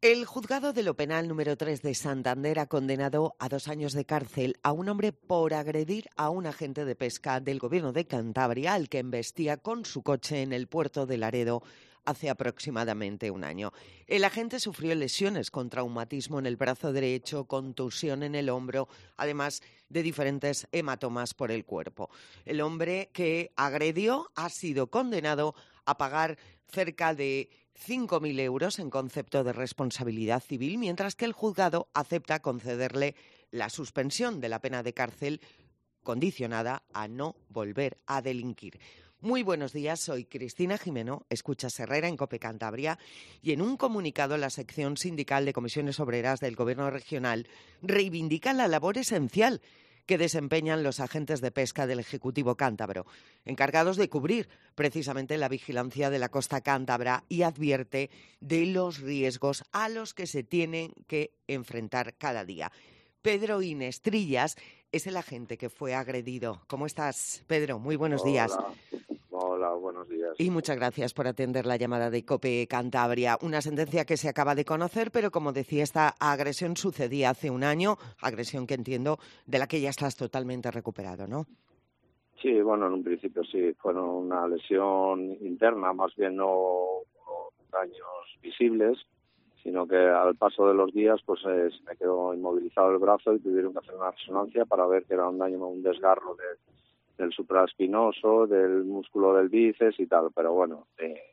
El juzgado de lo penal número 3 de Santander ha condenado a 2 años de cárcel a un hombre por agredir a un agente de pesca del gobierno de Cantabria, al que embestía con su coche en el puerto de Laredo hace aproximadamente un año. El agente sufrió lesiones con traumatismo en el brazo derecho, contusión en el hombro, además de diferentes hematomas por el cuerpo. El hombre que agredió ha sido condenado a pagar cerca de 5.000 euros en concepto de responsabilidad civil, mientras que el juzgado acepta concederle la suspensión de la pena de cárcel condicionada a no volver a delinquir. Muy buenos días, soy Cristina Jimeno, escuchas Herrera en COPE Cantabria, y en un comunicado la sección sindical de comisiones obreras del Gobierno regional reivindica la labor esencial que desempeñan los agentes de pesca del Ejecutivo cántabro, encargados de cubrir precisamente la vigilancia de la costa cántabra, y advierte de los riesgos a los que se tienen que enfrentar cada día. Pedro Inestrillas es el agente que fue agredido. ¿Cómo estás, Pedro? Muy buenos días. Hola, buenos días. Y muchas gracias por atender la llamada de COPE Cantabria. Una sentencia que se acaba de conocer, pero como decía, esta agresión sucedía hace un año, agresión que entiendo de la que ya estás totalmente recuperado, ¿no? Sí, bueno, en un principio sí, fue una lesión interna, más bien no daños visibles, sino que al paso de los días pues se me quedó inmovilizado el brazo y tuvieron que hacer una resonancia para ver que era un daño, un desgarro del supraespinoso, del músculo del bíceps y tal, pero bueno,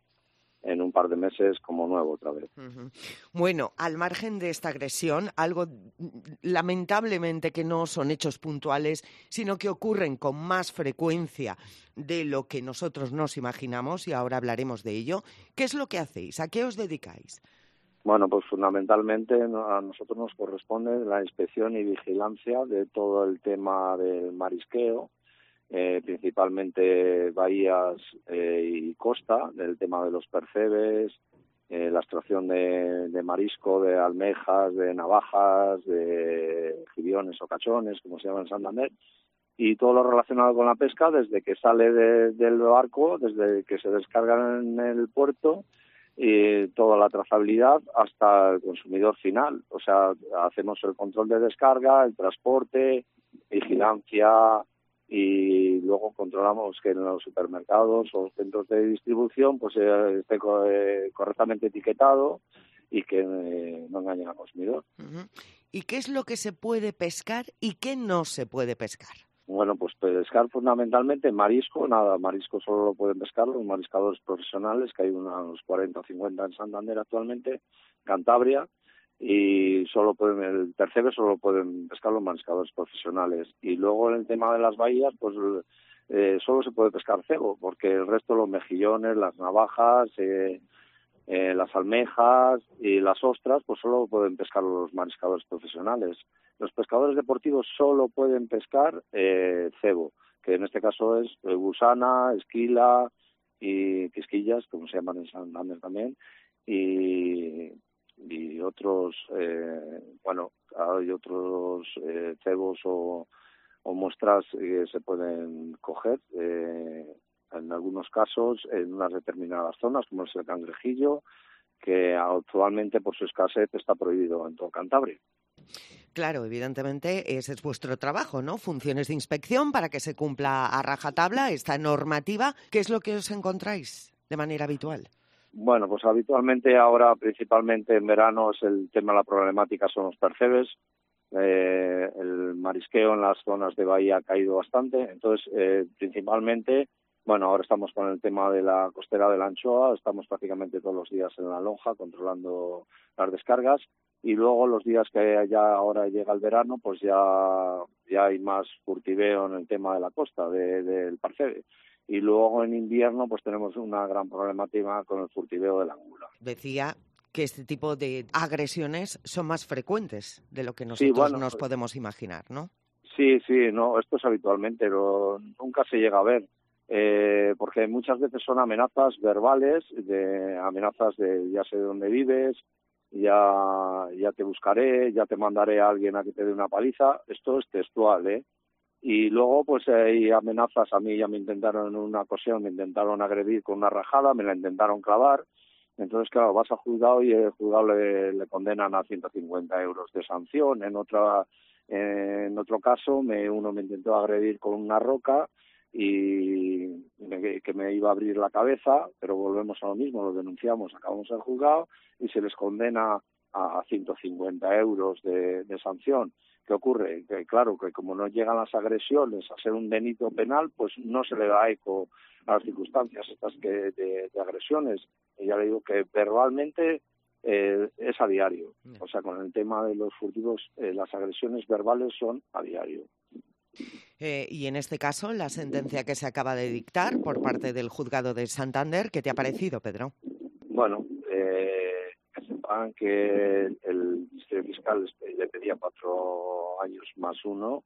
en un par de meses como nuevo otra vez. Uh-huh. Bueno, al margen de esta agresión, algo lamentablemente que no son hechos puntuales, sino que ocurren con más frecuencia de lo que nosotros nos imaginamos, y ahora hablaremos de ello. ¿Qué es lo que hacéis? ¿A qué os dedicáis? Bueno, pues fundamentalmente a nosotros nos corresponde la inspección y vigilancia de todo el tema del marisqueo, principalmente bahías y costa, del tema de los percebes, la extracción de marisco, de almejas, de navajas, de gibiones o cachones, como se llama en Santander, y todo lo relacionado con la pesca, desde que sale del barco, desde que se descarga en el puerto, y toda la trazabilidad hasta el consumidor final. O sea, hacemos el control de descarga, el transporte, vigilancia, y luego controlamos que en los supermercados o centros de distribución pues esté correctamente etiquetado y que no engañe al consumidor. Uh-huh. ¿Y qué es lo que se puede pescar y qué no se puede pescar? Bueno, pues pescar fundamentalmente marisco, marisco solo lo pueden pescar los mariscadores profesionales, que hay unos 40 o 50 en Santander actualmente, Cantabria, y el percebe solo lo pueden pescar los mariscadores profesionales. Y luego en el tema de las bahías, pues solo se puede pescar cebo, porque el resto, los mejillones, las navajas, las almejas y las ostras, pues solo pueden pescar los mariscadores profesionales. Los pescadores deportivos solo pueden pescar cebo, que en este caso es gusana, esquila y quisquillas, como se llaman en Santander también, y otros, hay otros cebos o muestras que se pueden coger en algunos casos en unas determinadas zonas, como es el cangrejillo, que actualmente por su escasez está prohibido en todo Cantabria. Claro, evidentemente ese es vuestro trabajo, ¿no? Funciones de inspección para que se cumpla a rajatabla esta normativa. ¿Qué es lo que os encontráis de manera habitual? Bueno, pues habitualmente ahora, principalmente en verano, es el tema, la problemática son los percebes. El marisqueo en las zonas de bahía ha caído bastante, entonces principalmente, bueno, ahora estamos con el tema de la costera de la anchoa, estamos prácticamente todos los días en la lonja controlando las descargas, y luego los días que ya ahora llega el verano, pues ya hay más furtiveo en el tema de la costa, del percebe. Y luego en invierno pues tenemos una gran problemática con el furtiveo del angula. Decía que este tipo de agresiones son más frecuentes de lo que Sí, nosotros bueno, nos podemos imaginar, ¿no? sí, no, esto es habitualmente, pero nunca se llega a ver, porque muchas veces son amenazas verbales, amenazas de ya sé dónde vives, ya te buscaré, ya te mandaré a alguien a que te dé una paliza. Esto es textual, ¿eh? Y luego pues hay amenazas. A mí ya me intentaron en una ocasión, me intentaron agredir con una rajada, me la intentaron clavar, Entonces, claro, vas a juzgado y el juzgado le condenan a 150 euros de sanción. En otro caso, uno me intentó agredir con una roca que me iba a abrir la cabeza, pero volvemos a lo mismo, lo denunciamos, acabamos el juzgado y se les condena a 150 euros de sanción. ¿Qué ocurre? Que claro, que como no llegan las agresiones a ser un delito penal, pues no se le da eco a las circunstancias estas de agresiones. Y ya le digo que verbalmente es a diario. O sea, con el tema de los furtivos, las agresiones verbales son a diario. Y en este caso, la sentencia que se acaba de dictar por parte del juzgado de Santander, ¿qué te ha parecido, Pedro? Bueno, que sepan que el Ministerio Fiscal le pedía 4 años más 1,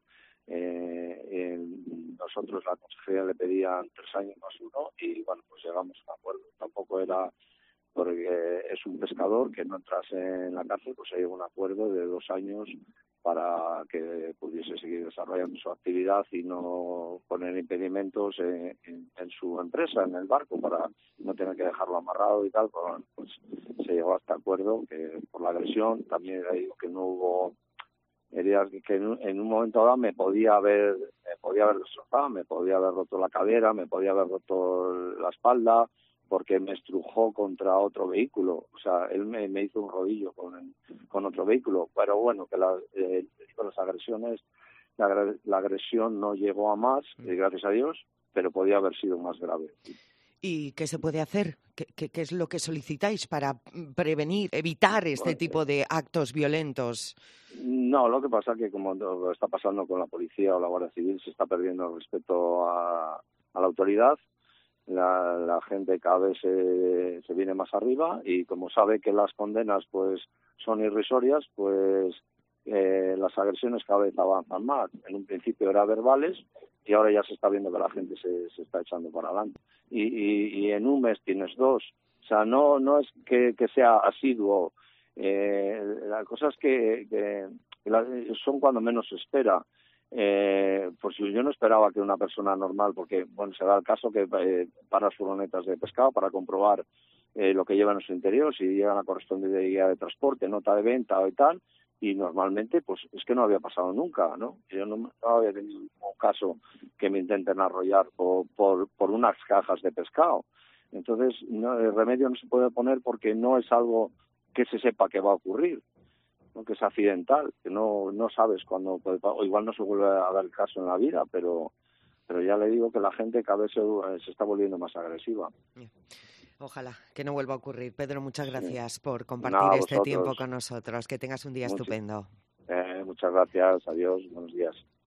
nosotros la Consejería le pedían 3 años más 1 y bueno, pues llegamos a un acuerdo. Tampoco era porque es un pescador que no entrase en la cárcel, pues hay un acuerdo de 2 años para que pudiese seguir desarrollando su actividad y no poner impedimentos en su empresa, en el barco, para no tener que dejarlo amarrado y tal. Pues se llegó a este acuerdo que por la agresión también digo que no hubo heridas, que en un momento dado me podía haber destrozado, me podía haber roto la cadera, me podía haber roto la espalda, porque me estrujó contra otro vehículo. O sea, él me hizo un rodillo con otro vehículo. Pero bueno, que con las agresiones, la agresión no llegó a más, gracias a Dios, pero podía haber sido más grave. ¿Y qué se puede hacer? ¿Qué es lo que solicitáis para prevenir, evitar este tipo de actos violentos? No, lo que pasa es que como lo está pasando con la policía o la Guardia Civil, se está perdiendo el respeto a la autoridad. La gente cada vez se viene más arriba y como sabe que las condenas pues son irrisorias, pues las agresiones cada vez avanzan más. En un principio eran verbales y ahora ya se está viendo que la gente se está echando para adelante. Y en un mes tienes 2. O sea, no es que sea asiduo. La cosa es que son cuando menos se espera. Pues yo no esperaba que una persona normal, porque bueno, se da el caso que para las furgonetas de pescado para comprobar lo que llevan en su interior, si llegan a correspondiente de guía de transporte, nota de venta y tal, y normalmente pues es que no había pasado nunca, ¿no? Yo no había tenido un caso que me intenten arrollar por unas cajas de pescado. Entonces el remedio no se puede poner porque no es algo que se sepa que va a ocurrir, ¿no? Que es accidental, que no sabes cuándo puede pasar, o igual no se vuelve a dar el caso en la vida, pero ya le digo que la gente cada vez se está volviendo más agresiva. Ojalá que no vuelva a ocurrir. Pedro, muchas gracias por compartir Nada, este vosotros. tiempo con nosotros. Que tengas un día estupendo. Muchas gracias, adiós, buenos días.